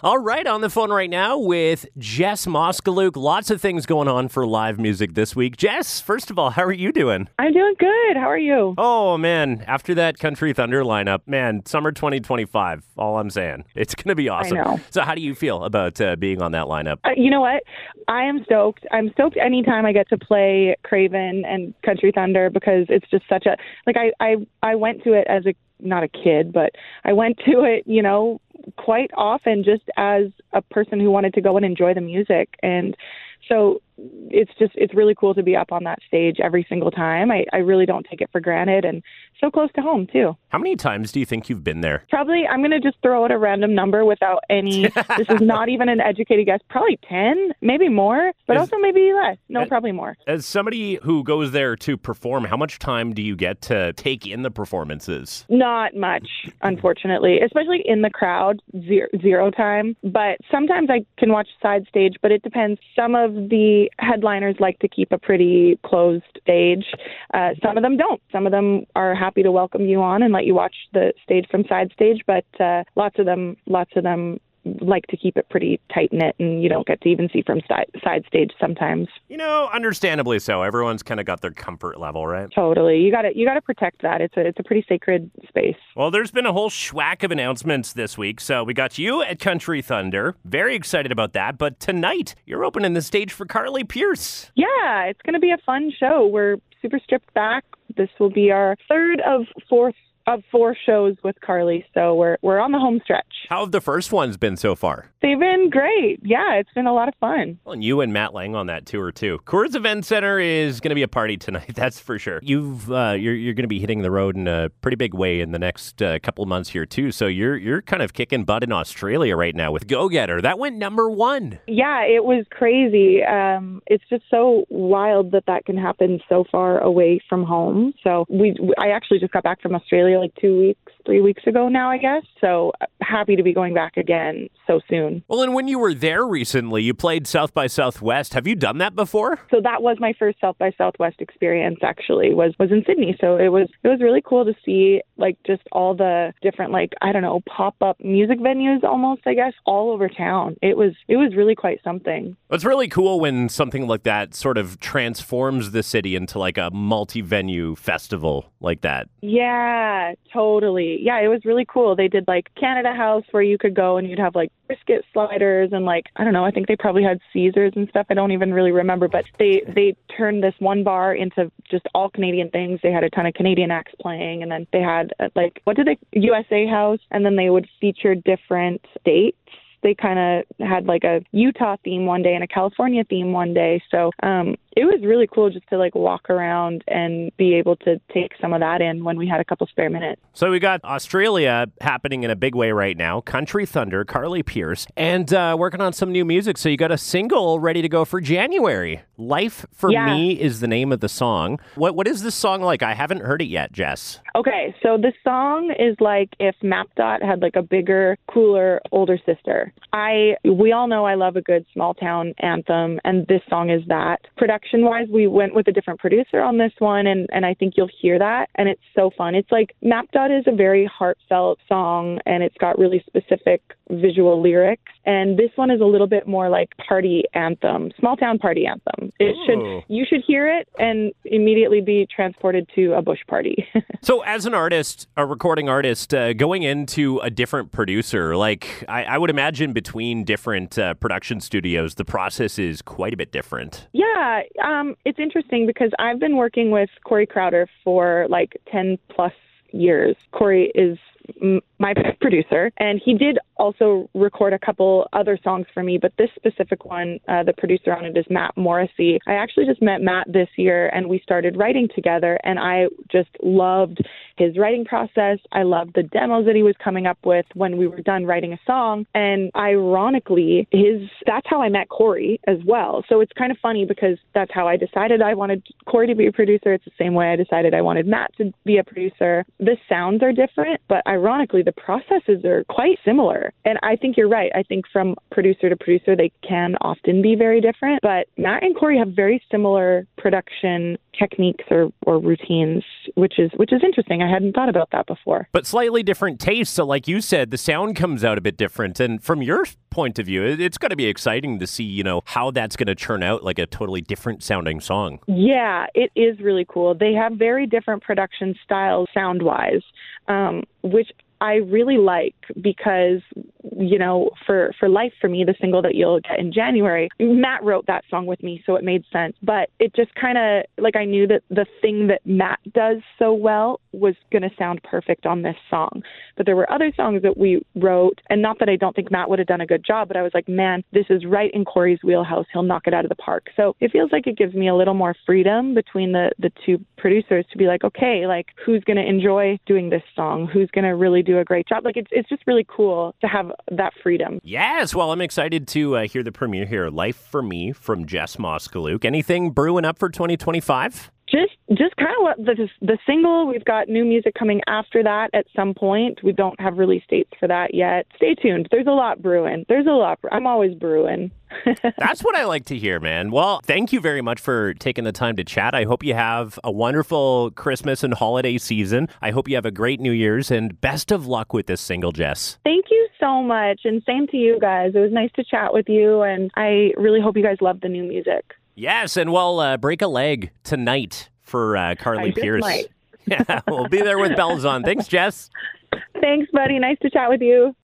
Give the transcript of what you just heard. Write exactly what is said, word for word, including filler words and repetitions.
All right, on the phone right now with Jess Moskaluke. Lots of things going on for live music this week. Jess, first of all, how are you doing? I'm doing good. How are you? Oh, man. After that Country Thunder lineup, man, summer twenty twenty-five, all I'm saying. It's going to be awesome. I know. So how do you feel about uh, being on that lineup? Uh, you know what? I am stoked. I'm stoked anytime I get to play Craven and Country Thunder because it's just such a, like I, I, I went to it as a, not a kid, but I went to it, you know, quite often just as a person who wanted to go and enjoy the music. And so it's just, it's really cool to be up on that stage every single time. I, I really don't take it for granted, and so close to home too. How many times do you think you've been there? Probably, I'm going to just throw out a random number without any, this is not even an educated guess, probably ten, maybe more, but As, also maybe less. No, as, probably more. As somebody who goes there to perform, how much time do you get to take in the performances? Not much, unfortunately, especially in the crowd, zero, zero time. But sometimes I can watch side stage, but it depends. Some of the headliners like to keep a pretty closed stage. Uh, some of them don't. Some of them are happy to welcome you on and let you watch the stage from side stage, but uh, lots of them, lots of them like to keep it pretty tight-knit, and you don't get to even see from side, side stage sometimes. You know, understandably so. Everyone's kind of got their comfort level, right? Totally. You got to you got to protect that. It's a it's a pretty sacred space. Well, there's been a whole schwack of announcements this week. So we got you at Country Thunder. Very excited about that. But tonight, you're opening the stage for Carly Pearce. Yeah, it's going to be a fun show. We're super stripped back. This will be our third of fourth of four shows with Carly, so we're we're on the home stretch. How have the first ones been so far? They've been great. Yeah, it's been a lot of fun. Well, and you and Matt Lang on that tour too. Coors Event Center is going to be a party tonight, that's for sure. You've uh, you're you're going to be hitting the road in a pretty big way in the next uh, couple of months here too. So you're you're kind of kicking butt in Australia right now with Go Getter. That went number one. Yeah, it was crazy. Um, it's just so wild that that can happen so far away from home. So we I actually just got back from Australia like two weeks, three weeks ago now, I guess. So happy to be going back again so soon. Well, and when you were there recently, you played South by Southwest. Have you done that before? So that was my first South by Southwest experience, actually, was, was in Sydney. So it was, it was really cool to see like just all the different, like, I don't know, pop-up music venues almost, I guess, all over town. It was, it was really quite something. It's really cool when something like that sort of transforms the city into like a multi-venue festival like that. Yeah, totally. Yeah, it was really cool. They did like Canada House where you could go and you'd have like brisket sliders and like, I don't know, I think they probably had Caesars and stuff. I don't even really remember, but they, they turned this one bar into just all Canadian things. They had a ton of Canadian acts playing, and then they had uh, like, what did they, U S A House, and then they would feature different states. They kind of had like a Utah theme one day and a California theme one day. So um, it was really cool just to like walk around and be able to take some of that in when we had a couple spare minutes. So we got Australia happening in a big way right now. Country Thunder, Carly Pearce, and uh, working on some new music. So you got a single ready to go for January. Life for yeah. Me is the name of the song. What What is this song like? I haven't heard it yet, Jess. Okay, so this song is like if MapDot had like a bigger, cooler, older sister. I we all know I love a good small town anthem, and this song is that. Production-wise, we went with a different producer on this one, and, and I think you'll hear that, and it's so fun. It's like MapDot is a very heartfelt song, and it's got really specific visual lyrics, and this one is a little bit more like party anthem, small town party anthem. It Ooh. should you should hear it and immediately be transported to a bush party. So as an artist, a recording artist, uh, going into a different producer, like I, I would imagine between different uh, production studios, the process is quite a bit different. Yeah, um, it's interesting because I've been working with Corey Crowder for like ten plus years. Corey is m- my producer, and he did also record a couple other songs for me, but this specific one, uh, the producer on it is Matt Morrissey. I actually just met Matt this year, and we started writing together, and I just loved his writing process. I loved the demos that he was coming up with when we were done writing a song, and ironically, his that's how I met Corey as well. So it's kind of funny because that's how I decided I wanted Corey to be a producer. It's the same way I decided I wanted Matt to be a producer. The sounds are different, but ironically, the processes are quite similar. And I think you're right. I think from producer to producer, they can often be very different. But Matt and Corey have very similar production techniques or, or routines, which is which is interesting. I hadn't thought about that before. But slightly different tastes. So like you said, the sound comes out a bit different. And from your point of view, it- it's going to be exciting to see, you know, how that's going to turn out like a totally different sounding song. Yeah, it is really cool. They have very different production styles sound-wise, um, which I really like because, you know, for, for Life for Me, the single that you'll get in January, Matt wrote that song with me, so it made sense. But it just kind of, like, I knew that the thing that Matt does so well was going to sound perfect on this song. But there were other songs that we wrote, and not that I don't think Matt would have done a good job, but I was like, man, this is right in Corey's wheelhouse. He'll knock it out of the park. So it feels like it gives me a little more freedom between the, the two producers to be like, okay, like, who's going to enjoy doing this song? Who's going to really do a great job? Like, it's it's just really cool to have that freedom. Yes, well, I'm excited to uh, hear the premiere here. Life for Me from Jess Moskalouk. Anything brewing up for twenty twenty-five? Just just kind of what the the single. We've got new music coming after that at some point. We don't have release dates for that yet. Stay tuned. There's a lot brewing. There's a lot. I'm always brewing. That's what I like to hear, man. Well, thank you very much for taking the time to chat. I hope you have a wonderful Christmas and holiday season. I hope you have a great New Year's, and best of luck with this single, Jess. Thank you so much, and same to you guys. It was nice to chat with you, and I really hope you guys love the new music. Yes, and we'll uh, break a leg tonight for uh, Carly I just Pearce. might. Yeah, we'll be there with bells on. Thanks, Jess. Thanks, buddy. Nice to chat with you.